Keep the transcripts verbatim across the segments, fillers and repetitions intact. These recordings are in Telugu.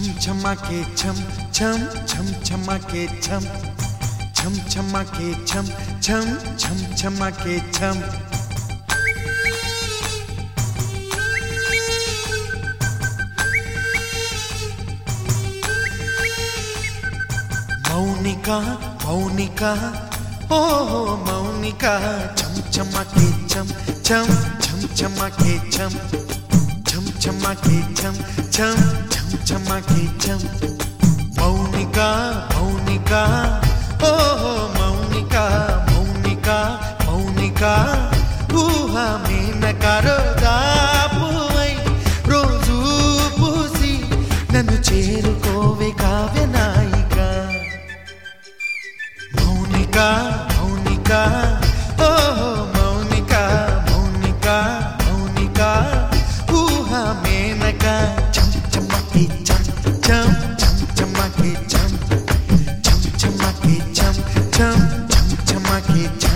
చమకే ఛం ఛం ఛం చమకే ఛం ఛం చమకే ఛం ఛం ఛం చమకే ఛం మౌనికా మౌనికా ఓ మౌనికా ఛం చమకే ఛం ఛం ఛం చమకే ఛం ఛం చమకే ఛం ఛం ఛం చమకే ఛం మౌనికా మౌనికా ఓ మౌనికా మౌనికా మౌనికా ఊహా మేనకా రోజాపువై రోజు పూసి నన్ను చేరుకోవే కావ్య నాయిక మౌనికా మౌనికా ఓ మౌనికా మౌనికా మౌనికా ఊహా మేనకా ఛం చమకే ఛం ఛం ఛం చమకే ఛం ఛం చమకే ఛం ఛం ఛం చమకే ఛం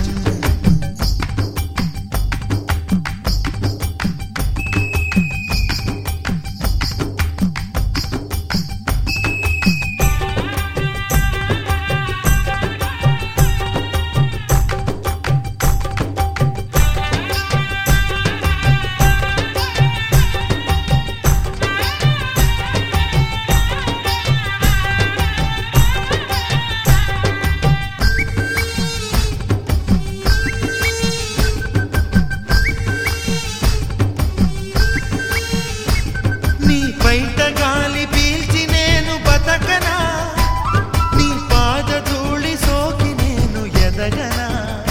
బయట గాలి పీల్చి నేను బతకనా నీ పాద ధూళి సోకి నేను ఎదగనా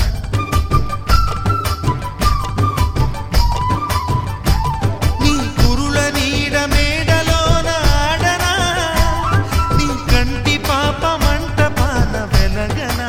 నీ కురుల నీడ మేడలోన ఆడనా నీ కంటి పాప మంట పాన వెలగనా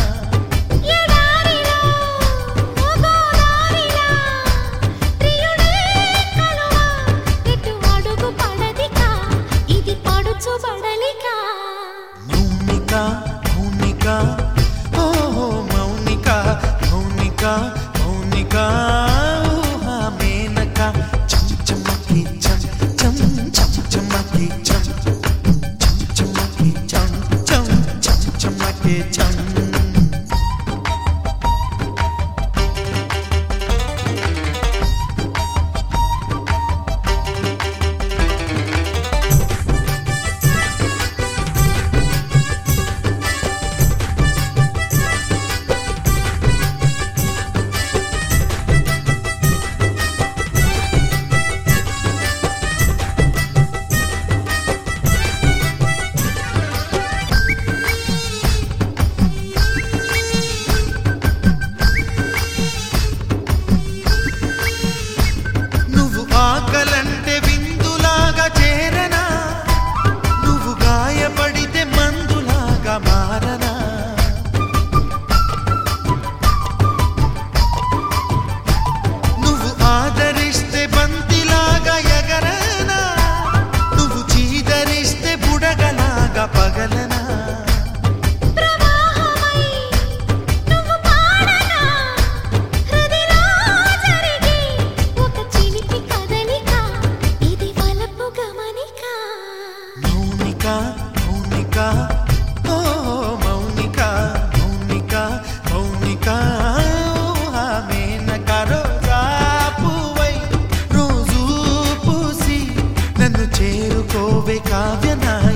మౌనికా ఓ మౌనికా మౌనికా మౌనికా ఊహా మేనకా ఛం చమకే ఛం ఛం ఛం చమకే ఛం ఛం చమకే ఛం ఛం ఛం చమకే ఛం ఆకలంటే విందులాగా చేరనా నువ్వు గాయపడితే మందులాగా మారనా నువ్వు ఆదరిస్తే బంతిలాగా ఎగరనా నువ్వు చీదరిస్తే బుడగలాగా పగలనా మౌనికా ఓ మౌనికా మౌనికా మౌనికా ఊహా మేనకా రోజాపువై రోజు పూసి నన్ను చేరుకోవే కావ్య నాయిక